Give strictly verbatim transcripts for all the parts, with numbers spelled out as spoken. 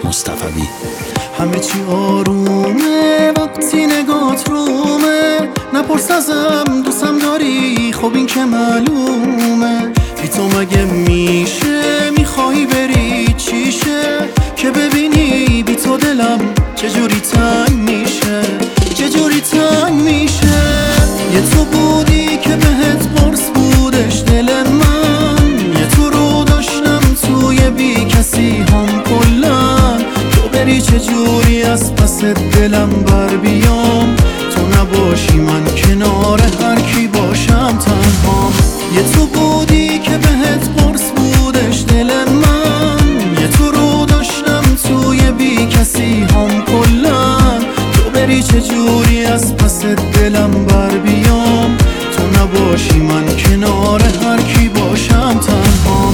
مصطفوی. همه چی آرومه وقتی نگات رومه، نپرس ازم دوستم داری خب این که معلومه. بی تو مگه میشه میخوای بری چیشه، که ببینی بی تو دلم چجوری تنگ میشه، چجوری تنگ میشه. یه تو بودی که بهت قرص بودش دل من، یه تو رو داشتم توی بی کسی هم کلن. تو بری چجوری از پس دلم بر بیام، تو نباشی من کنار هر کی باشم تنهام. یه تو بودی که بهت قرص بودش دل من، یه تو رو داشتم توی بی کسی هم کلن. تو بری چجوری از پس دلم بر بیام، تو نباشی من کنار هر کی باشم تنهام.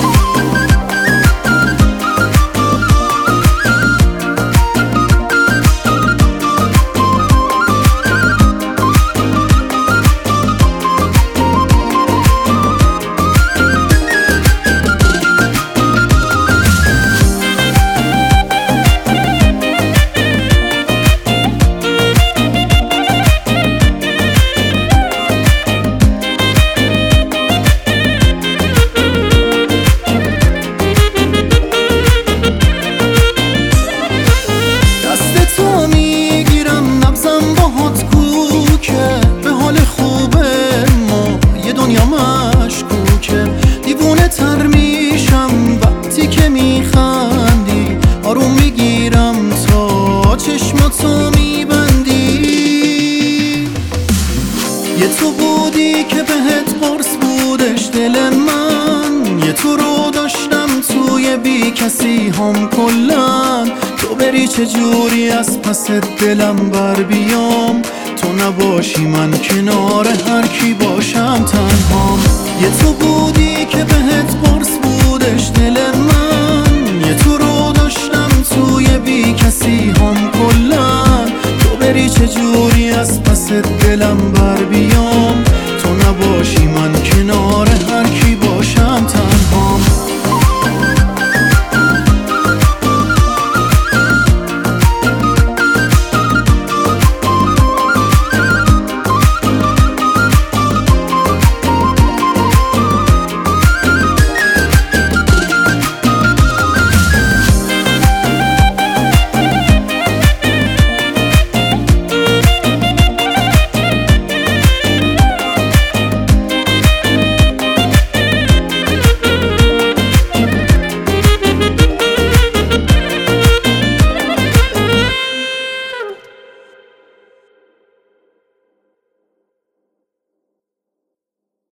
دیوونه تر میشم وقتی که میخندی، آروم میگیرم تا چشماتو میبندی. یه تو بودی که بهت قرص بودش دل من، یه تو رو داشتم توی بی کسی هم کلن. تو بری چجوری از پس دلم بر بیام، تو نباشی من کنار هر کی باشم تنهام. یه تو بودی که بهت قرص بودش دل من، یه تو رو داشتم توی بی کسی هم کلن. تو بری چجوری از پس دلم بر بیام، تو نباشی من کنار هر کی